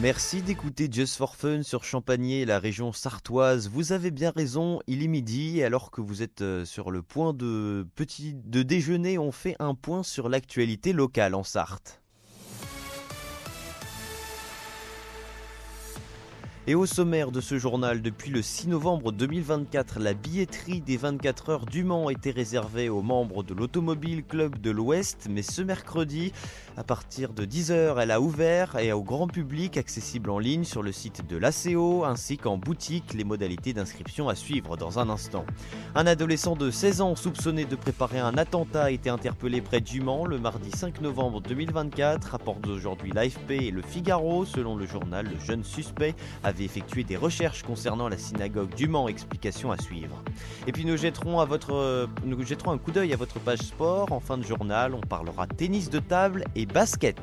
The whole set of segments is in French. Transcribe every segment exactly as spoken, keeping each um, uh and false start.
Merci d'écouter Just for Fun sur Champagné, la région sartoise. Vous avez bien raison, il est midi et alors que vous êtes euh, sur le point de petit de déjeuner, on fait un point sur l'actualité locale en Sarthe. Et au sommaire de ce journal, depuis le six novembre deux mille vingt-quatre, la billetterie des vingt-quatre heures du Mans était réservée aux membres de l'Automobile Club de l'Ouest, mais ce mercredi, à partir de dix heures, elle a ouvert et au grand public, accessible en ligne sur le site de l'A C O ainsi qu'en boutique. Les modalités d'inscription à suivre dans un instant. Un adolescent de seize ans soupçonné de préparer un attentat a été interpellé près du Mans le mardi cinq novembre deux mille vingt-quatre, rapportent aujourd'hui l'A F P et le Figaro. Selon le journal, le jeune suspect avait effectué des recherches concernant la synagogue du Mans, explication à suivre. Et puis nous jetterons, à votre, nous jetterons un coup d'œil à votre page sport. En fin de journal, on parlera tennis de table et basket.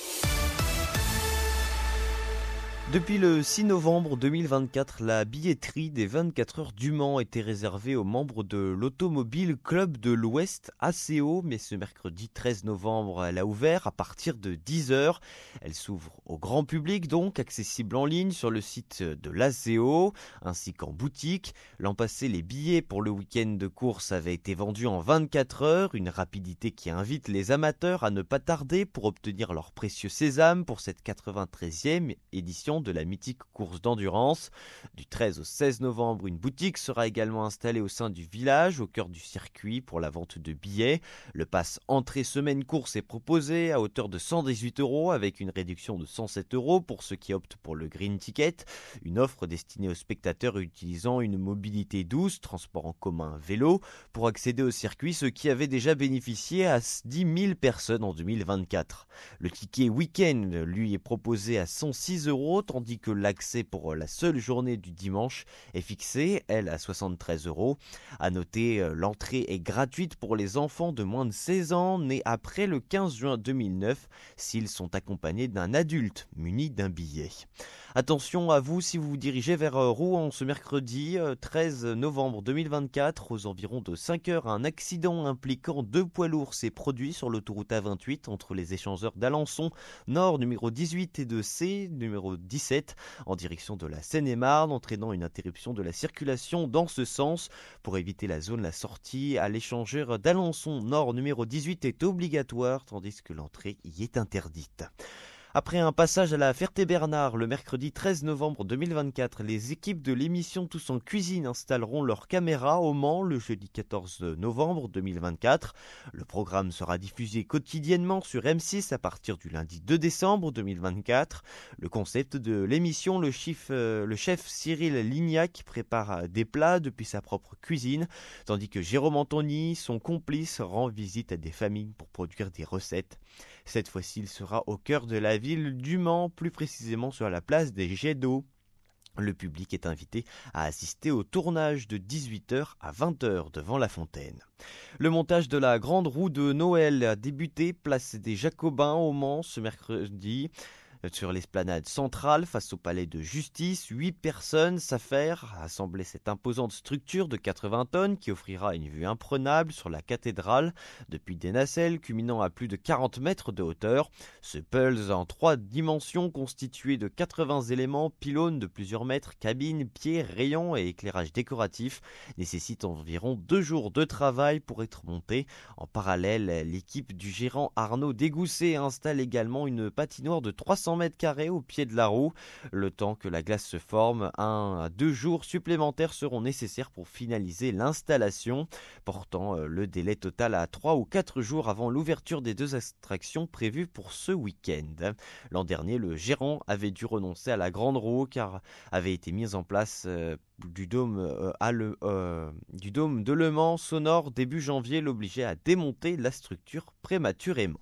Depuis le six novembre deux mille vingt-quatre, la billetterie des vingt-quatre heures du Mans était réservée aux membres de l'Automobile Club de l'Ouest, A C O, mais ce mercredi treize novembre, elle a ouvert à partir de dix heures. Elle s'ouvre au grand public, donc accessible en ligne sur le site de l'A C O, ainsi qu'en boutique. L'an passé, les billets pour le week-end de course avaient été vendus en vingt-quatre heures, une rapidité qui invite les amateurs à ne pas tarder pour obtenir leur précieux sésame pour cette quatre-vingt-treizième édition de la mythique course d'endurance. Du treize au seize novembre, une boutique sera également installée au sein du village, au cœur du circuit, pour la vente de billets. Le pass entrée semaine course est proposé à hauteur de cent dix-huit euros, avec une réduction de cent sept euros pour ceux qui optent pour le Green Ticket, une offre destinée aux spectateurs utilisant une mobilité douce, transport en commun, vélo, pour accéder au circuit, ce qui avait déjà bénéficié à dix mille personnes en deux mille vingt-quatre. Le ticket week-end lui est proposé à cent six euros, tandis que l'accès pour la seule journée du dimanche est fixé, elle, à soixante-treize euros. À noter, l'entrée est gratuite pour les enfants de moins de seize ans, nés après le quinze juin deux mille neuf, s'ils sont accompagnés d'un adulte muni d'un billet. Attention à vous si vous vous dirigez vers Rouen ce mercredi treize novembre deux mille vingt-quatre, aux environs de cinq heures, un accident impliquant deux poids lourds s'est produit sur l'autoroute A vingt-huit entre les échangeurs d'Alençon Nord numéro dix-huit et de C numéro dix-sept en direction de la Seine-et-Marne, entraînant une interruption de la circulation dans ce sens. Pour éviter la zone, la sortie à l'échangeur d'Alençon Nord numéro dix-huit est obligatoire, tandis que l'entrée y est interdite. Après un passage à la Ferté-Bernard le mercredi treize novembre deux mille vingt-quatre, les équipes de l'émission Tous en Cuisine installeront leurs caméras au Mans le jeudi quatorze novembre deux mille vingt-quatre. Le programme sera diffusé quotidiennement sur M six à partir du lundi deux décembre deux mille vingt-quatre. Le concept de l'émission, le chef, euh, le chef Cyril Lignac prépare des plats depuis sa propre cuisine, tandis que Jérôme Anthony, son complice, rend visite à des familles pour produire des recettes. Cette fois-ci, il sera au cœur de la ville du Mans, plus précisément sur la place des Jets d'eau. Le public est invité à assister au tournage de dix-huit heures à vingt heures devant la fontaine. Le montage de la grande roue de Noël a débuté place des Jacobins au Mans ce mercredi. Sur l'esplanade centrale, face au palais de justice, huit personnes s'affairent à assembler cette imposante structure de quatre-vingts tonnes qui offrira une vue imprenable sur la cathédrale depuis des nacelles culminant à plus de quarante mètres de hauteur. Ce puzzle en trois dimensions constitué de quatre-vingts éléments, pylônes de plusieurs mètres, cabines, pieds, rayons et éclairage décoratif nécessite environ deux jours de travail pour être monté. En parallèle, l'équipe du gérant Arnaud Dégousset installe également une patinoire de trois cents mètres carrés au pied de la roue. Le temps que la glace se forme, un à deux jours supplémentaires seront nécessaires pour finaliser l'installation, portant le délai total à trois ou quatre jours avant l'ouverture des deux attractions prévues pour ce week-end. L'an dernier, le gérant avait dû renoncer à la grande roue car avait été mise en place euh, du dôme, euh, à le, euh, du dôme de Le Mans sonore début janvier l'obligeait à démonter la structure prématurément.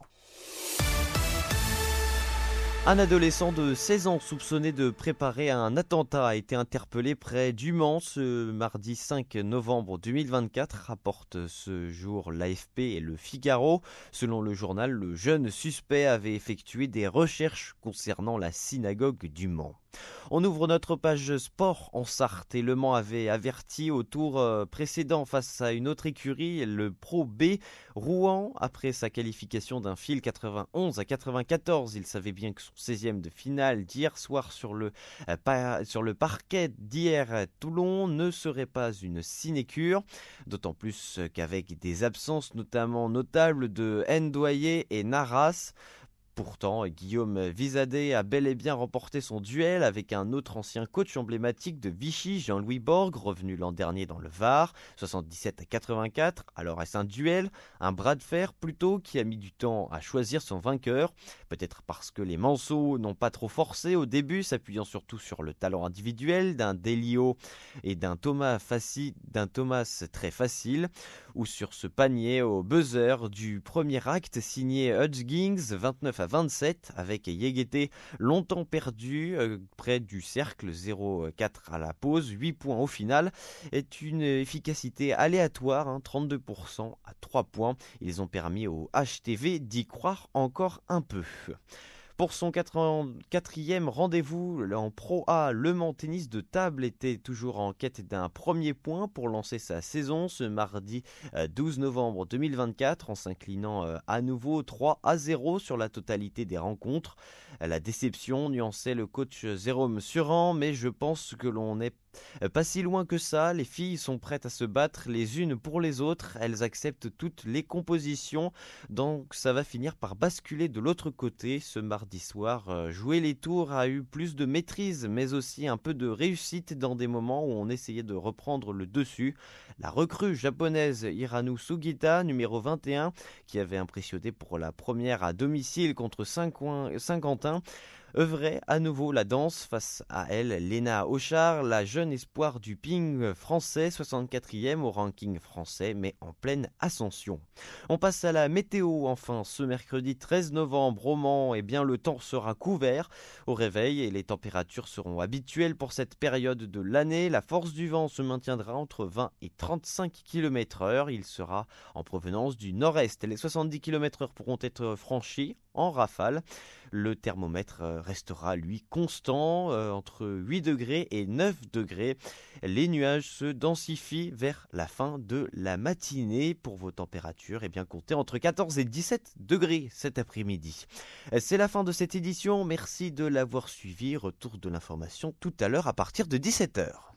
Un adolescent de seize ans soupçonné de préparer un attentat a été interpellé près du Mans ce mardi cinq novembre deux mille vingt-quatre, rapporte ce jour l'A F P et le Figaro. Selon le journal, le jeune suspect avait effectué des recherches concernant la synagogue du Mans. On ouvre notre page sport en Sarthe et Le Mans avait averti au tour précédent face à une autre écurie, le Pro B. Rouen, après sa qualification d'un fil quatre-vingt-onze à quatre-vingt-quatorze. Il savait bien que son son seizième de finale d'hier soir sur le, euh, pa- sur le parquet d'hier, Toulon ne serait pas une sinécure, d'autant plus qu'avec des absences notamment notables de Ndoye et Naras. Pourtant, Guillaume Visadé a bel et bien remporté son duel avec un autre ancien coach emblématique de Vichy, Jean-Louis Borg, revenu l'an dernier dans le Var, soixante-dix-sept à quatre-vingt-quatre. Alors est-ce un duel, un bras de fer plutôt, qui a mis du temps à choisir son vainqueur? Peut-être parce que les Manceaux n'ont pas trop forcé au début, s'appuyant surtout sur le talent individuel d'un Delio et d'un Thomas, Fassi, d'un Thomas très facile, ou sur ce panier au buzzer du premier acte signé Hudgings, vingt-neuf à vingt-sept, avec Yegete longtemps perdu euh, près du cercle, zéro quatre à la pause, huit points au final, est une efficacité aléatoire, hein, trente-deux pour cent à trois points. Ils ont permis au H T V d'y croire encore un peu. Pour son quatrième rendez-vous en Pro A, Le Mans Tennis de Table était toujours en quête d'un premier point pour lancer sa saison ce mardi douze novembre deux mille vingt-quatre en s'inclinant à nouveau trois à zéro sur la totalité des rencontres. La déception nuançait le coach Jérôme Suran, mais je pense que l'on n'est pas si loin que ça. Les filles sont prêtes à se battre les unes pour les autres, elles acceptent toutes les compositions, donc ça va finir par basculer de l'autre côté. Ce mardi soir, euh, jouer les tours a eu plus de maîtrise, mais aussi un peu de réussite dans des moments où on essayait de reprendre le dessus. La recrue japonaise Hirano Sugita, numéro vingt et un, qui avait impressionné pour la première à domicile contre Saint-Quentin, œuvrait à nouveau la danse. Face à elle, Léna Auchard, la jeune espoir du ping français, soixante-quatrième au ranking français, mais en pleine ascension. On passe à la météo enfin. Ce mercredi treize novembre au Mans, eh bien, le temps sera couvert au réveil et les températures seront habituelles pour cette période de l'année. La force du vent se maintiendra entre vingt et trente-cinq kilomètres heure. Il sera en provenance du nord-est. Les soixante-dix kilomètres heure pourront être franchis en rafale. Le thermomètre restera lui constant euh, entre huit degrés et neuf degrés. Les nuages se densifient vers la fin de la matinée. Pour vos températures, eh bien, comptez entre quatorze et dix-sept degrés cet après-midi. C'est la fin de cette édition. Merci de l'avoir suivi. Retour de l'information tout à l'heure à partir de dix-sept heures.